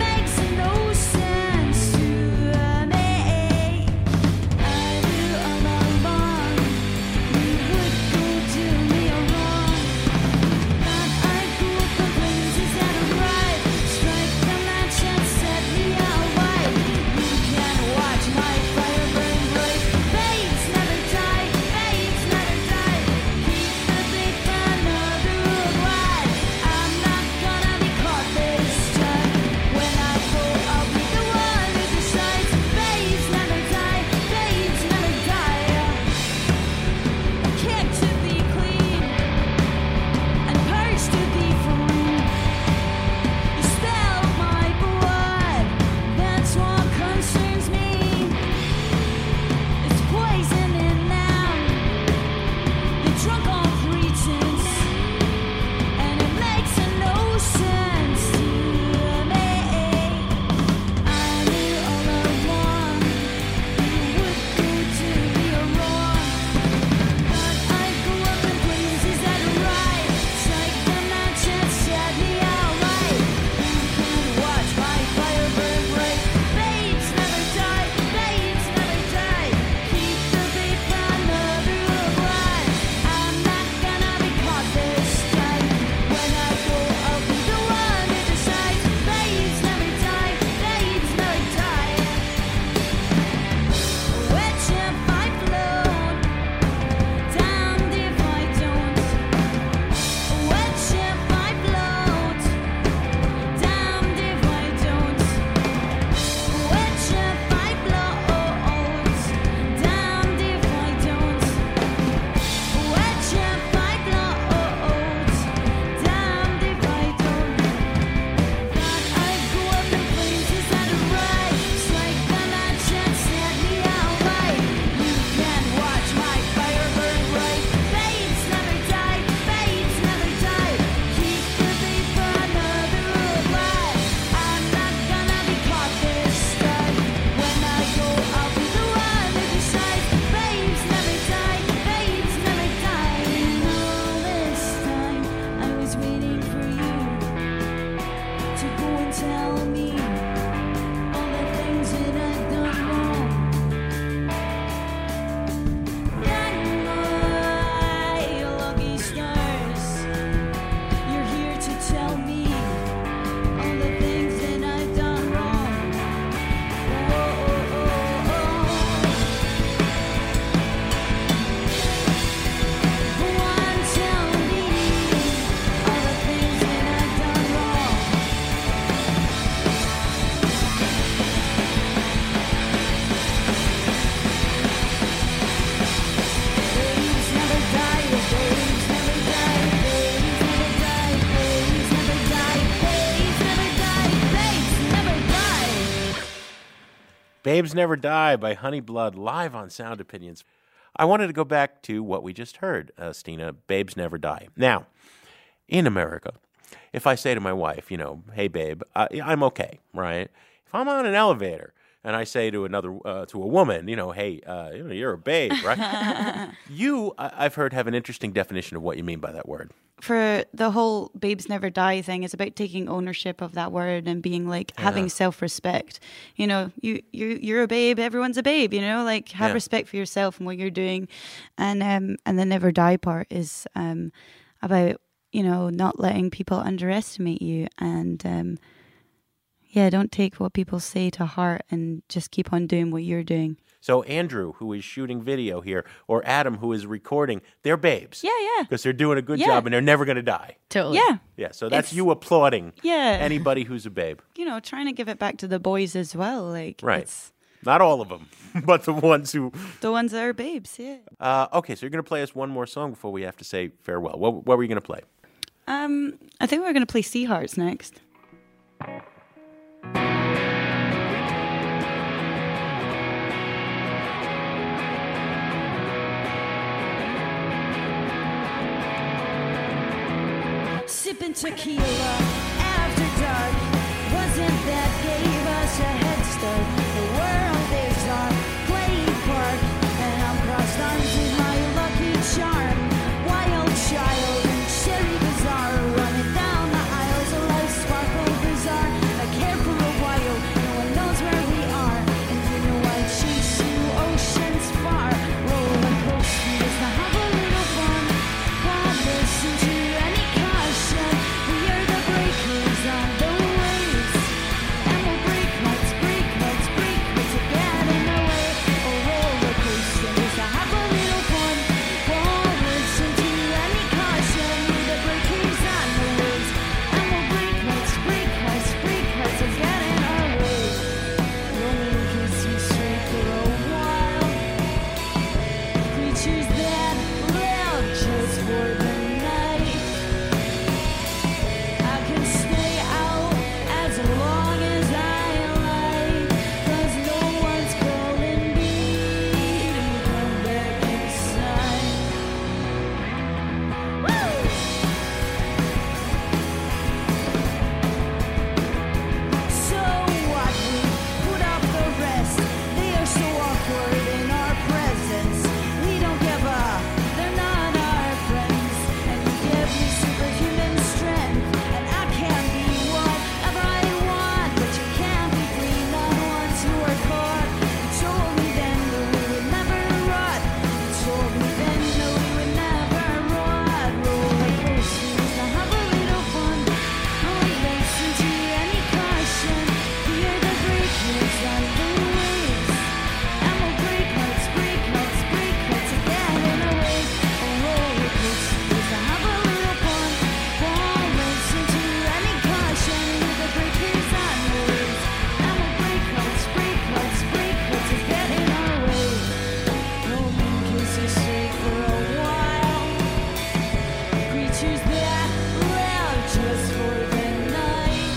Babes Never Die by Honey Blood, live on Sound Opinions. I wanted to go back to what we just heard, Stina, Babes Never Die. Now, in America, if I say to my wife, hey, babe, I'm okay, right? If I'm on an elevator and I say to to a woman, hey, you're a babe, right? I've heard, have an interesting definition of what you mean by that word. For the whole Babes Never Die thing, it's about taking ownership of that word and being having self-respect. You're a babe, everyone's a babe, have respect for yourself and what you're doing. And the never die part is about, not letting people underestimate you and don't take what people say to heart and just keep on doing what you're doing. So Andrew, who is shooting video here, or Adam, who is recording, they're babes. Yeah. Because they're doing a good job and they're never going to die. Totally. Yeah. Yeah, so that's you applauding Yeah. anybody who's a babe. Trying to give it back to the boys as well. Right. Not all of them, but the ones that are babes, yeah. Okay, so you're going to play us one more song before we have to say farewell. What were you going to play? I think we're going to play Sea Hearts next. Sipping tequila after dark. Wasn't that gave us a head start? The world is our playing park, and I'm crossed arms with my lucky charm. Wild child and cherry bazaar, running down the aisles of life sparkle bizarre. I care for a while, no one knows where we are, and I chase you oceans far. Roller coasters to have a little fun. While listen to any caution, we are the breakers on the waves, and we'll break hearts to get in the way. Oh, roller coasters to have a little fun. While listen to any caution, we're the breakers on the waves, and we'll break hearts to get in our way. Rolling kiss you straight for a while. Creatures that live just for the night. I can stay out as long as I like, 'cause no one's calling me to come back inside. Woo! So what? We put up the rest. They are so awkward in our presence. We don't give up. They're not our friends. And we give you superhuman strength. And I can be whatever I want, but you can't be free. Not ones who are caught. You told me then that we would never rot. You told me then that we would never rot. Roller coasters to have a little fun. Don't listen to any caution. We are the breakers on the waves, and we'll break hearts to get in the way. Oh, roller coasters to have a little fun. Won't listen to any caution. We're the breakers on the waves, and we'll break hearts to get in our way. Rolling kisses straight for a while. Creatures that live just for the night.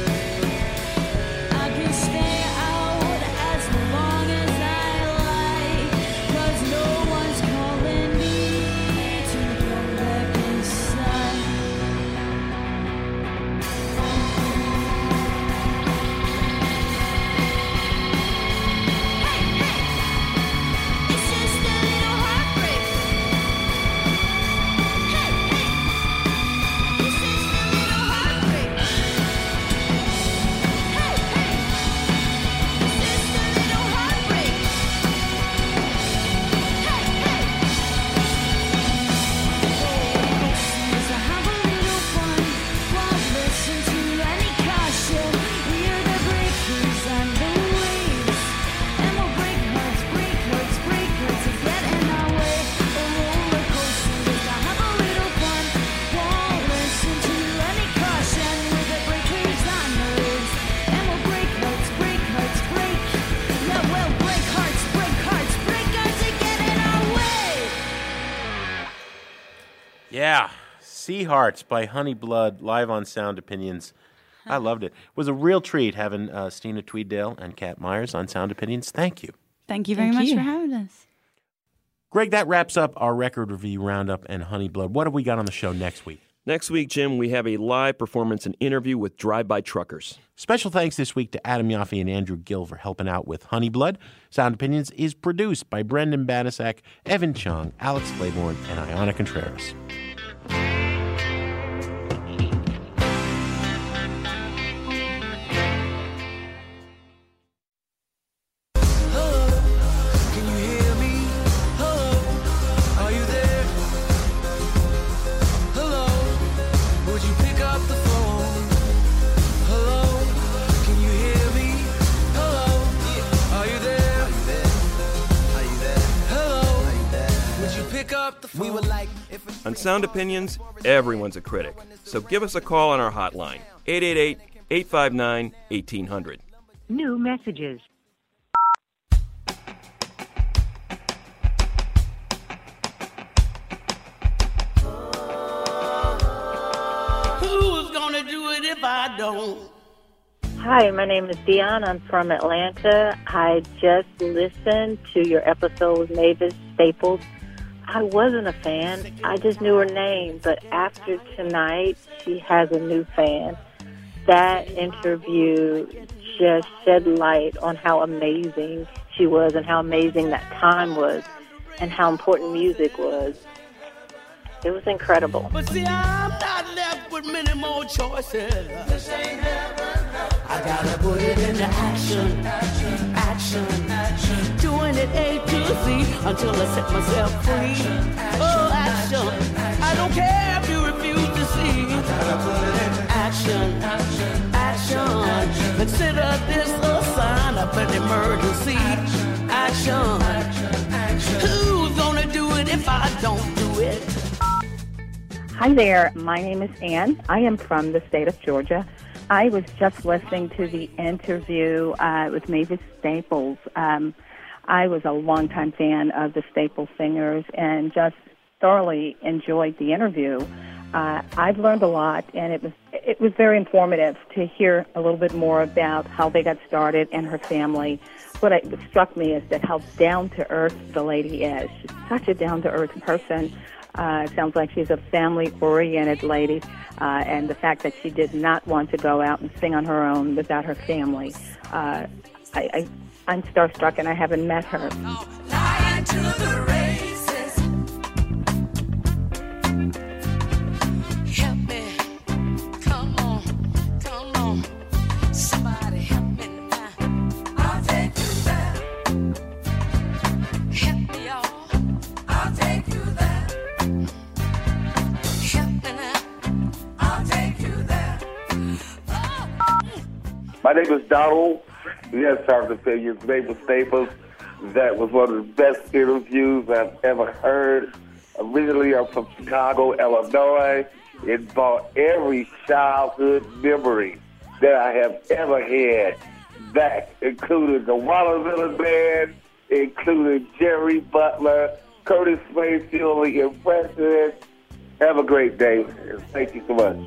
I can stay out as long as I like, 'cause no one's calling me to come back inside. Hey, it's just a little heartbreak. Hey, it's just a little heartbreak. Hey, it's just a little heartbreak. Coasters to have a little fun. Won't listen to any caution. We are the breakers on the waves, and we'll break hearts to get in our way. Roller coasters to have a little fun. Won't listen to any caution. We're the breakers on the waves, and we'll break hearts. Yeah, we'll break hearts to get in our way. Yeah, Sea Hearts by Honey Blood, live on Sound Opinions. I loved it. It was a real treat having Stina Tweeddale and Kat Myers on Sound Opinions. Thank you. Thank you very much for having us. Greg, that wraps up our record review roundup and Honey Blood. What have we got on the show next week? Next week, Jim, we have a live performance and interview with Drive-By Truckers. Special thanks this week to Adam Yaffe and Andrew Gill for helping out with Honey Blood. Sound Opinions is produced by Brendan Banasak, Evan Chung, Alex Claiborne, and Ayana Contreras. On Sound Opinions, everyone's a critic. So give us a call on our hotline, 888-859-1800. New messages. Who's gonna do it if I don't? Hi, my name is Dion. I'm from Atlanta. I just listened to your episode with Mavis Staples. I wasn't a fan. I just knew her name. But after tonight, she has a new fan. That interview just shed light on how amazing she was and how amazing that time was and how important music was. It was incredible. But see, I'm not left with many more choices. This ain't heaven. I gotta put it into action. Action. Doing it A to Z until I set myself free. Oh, action. I don't care if you refuse to see. I gotta put it into action. Action. Consider this a sign of an emergency. Action. Who's gonna do it if I don't do it? Hi there. My name is Ann. I am from the state of Georgia. I was just listening to the interview with Mavis Staples. I was a longtime fan of the Staples singers and just thoroughly enjoyed the interview. I've learned a lot, and it was very informative to hear a little bit more about how they got started and her family. What struck me is that how down-to-earth the lady is. She's such a down-to-earth person. It sounds like she's a family-oriented lady, and the fact that she did not want to go out and sing on her own without her family. I'm starstruck, and I haven't met her. Lying to the races. Help me. Come on. Somebody help me now. I'll take you there. Help me, y'all. I'll take you there. My name is Donald. Yes, Sound Opinions. Mavis Staples. That was one of the best interviews I've ever heard. Originally, I'm from Chicago, Illinois. It brought every childhood memory that I have ever had back, including the Watermelon Band, including Jerry Butler, Curtis Mayfield, the Impressionists. Have a great day. Thank you so much.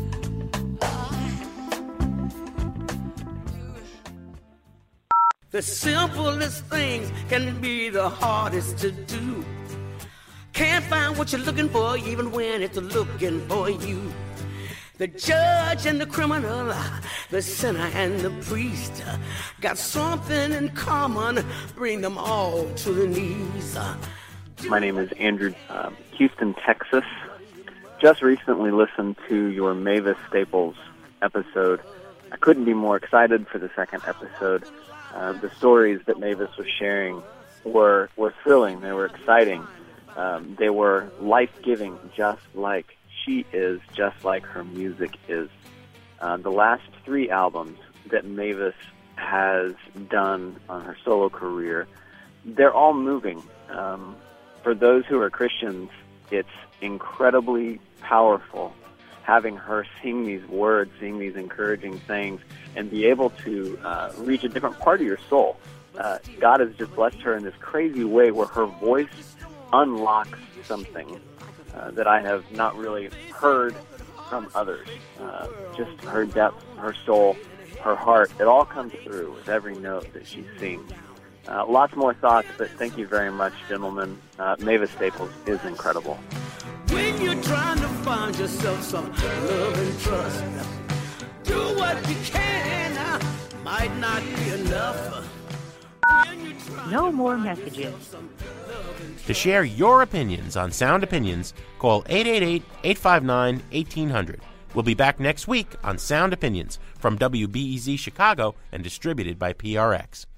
The simplest things can be the hardest to do. Can't find what you're looking for even when it's looking for you. The judge and the criminal, the sinner and the priest, got something in common, bring them all to the knees. My name is Andrew, Houston, Texas. Just recently listened to your Mavis Staples episode. I couldn't be more excited for the second episode. The stories that Mavis was sharing were thrilling. They were exciting. They were life-giving, just like she is, just like her music is. The last 3 albums that Mavis has done on her solo career, they're all moving. For those who are Christians, it's incredibly powerful having her sing these words, sing these encouraging things, and be able to reach a different part of your soul. God has just blessed her in this crazy way where her voice unlocks something that I have not really heard from others. Just her depth, her soul, her heart, it all comes through with every note that she sings. Lots more thoughts, but thank you very much, gentlemen. Mavis Staples is incredible. When you're trying to find yourself some love and trust, do what you can, might not be enough. No more messages. To share your opinions on Sound Opinions, call 888-859-1800. We'll be back next week on Sound Opinions from WBEZ Chicago and distributed by PRX.